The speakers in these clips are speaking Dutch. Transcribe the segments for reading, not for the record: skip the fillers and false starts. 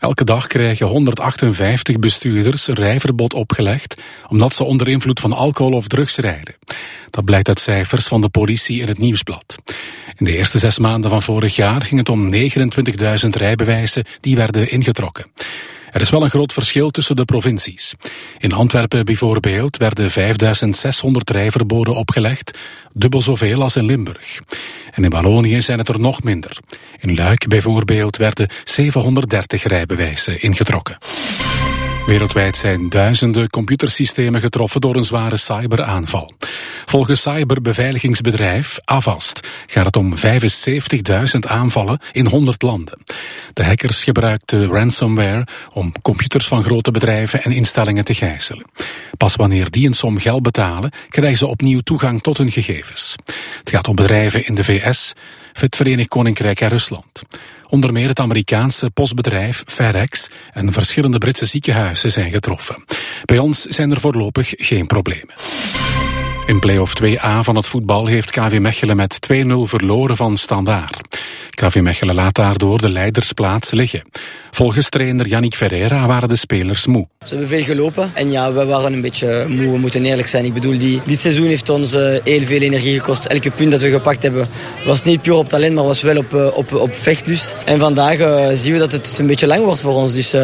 Elke dag krijgen 158 bestuurders een rijverbod opgelegd omdat ze onder invloed van alcohol of drugs rijden. Dat blijkt uit cijfers van de politie in het Nieuwsblad. In de eerste 6 maanden van vorig jaar ging het om 29.000 rijbewijzen die werden ingetrokken. Er is wel een groot verschil tussen de provincies. In Antwerpen bijvoorbeeld werden 5.600 rijverboden opgelegd, dubbel zoveel als in Limburg. En in Wallonië zijn het er nog minder. In Luik bijvoorbeeld werden 730 rijbewijzen ingetrokken. Wereldwijd zijn duizenden computersystemen getroffen door een zware cyberaanval. Volgens cyberbeveiligingsbedrijf Avast gaat het om 75.000 aanvallen in 100 landen. De hackers gebruikten ransomware om computers van grote bedrijven en instellingen te gijzelen. Pas wanneer die een som geld betalen, krijgen ze opnieuw toegang tot hun gegevens. Het gaat om bedrijven in de VS, het Verenigd Koninkrijk en Rusland. Onder meer het Amerikaanse postbedrijf FedEx en verschillende Britse ziekenhuizen zijn getroffen. Bij ons zijn er voorlopig geen problemen. In play-off 2A van het voetbal heeft KV Mechelen met 2-0 verloren van Standaard. KV Mechelen laat daardoor de leidersplaats liggen. Volgens trainer Yannick Ferreira waren de spelers moe. Ze hebben veel gelopen en ja, we waren een beetje moe, we moeten eerlijk zijn. Ik bedoel, dit seizoen heeft ons heel veel energie gekost. Elke punt dat we gepakt hebben was niet puur op talent, maar was wel op vechtlust. En vandaag zien we dat het een beetje lang wordt voor ons. Dus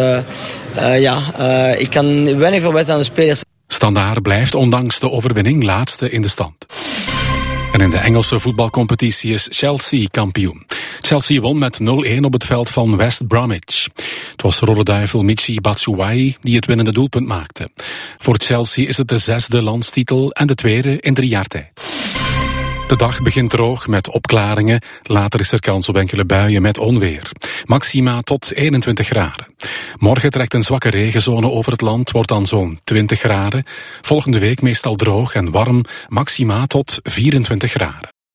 ik kan weinig verwijten aan de spelers. Standaard blijft ondanks de overwinning laatste in de stand. En in de Engelse voetbalcompetitie is Chelsea kampioen. Chelsea won met 0-1 op het veld van West Bromwich. Het was rode duivel Michy Batshuayi die het winnende doelpunt maakte. Voor Chelsea is het de 6e landstitel en de 2e in 3 jaar tijd. De dag begint droog met opklaringen. Later is er kans op enkele buien met onweer. Maxima tot 21 graden. Morgen trekt een zwakke regenzone over het land, wordt dan zo'n 20 graden. Volgende week meestal droog en warm, maxima tot 24 graden.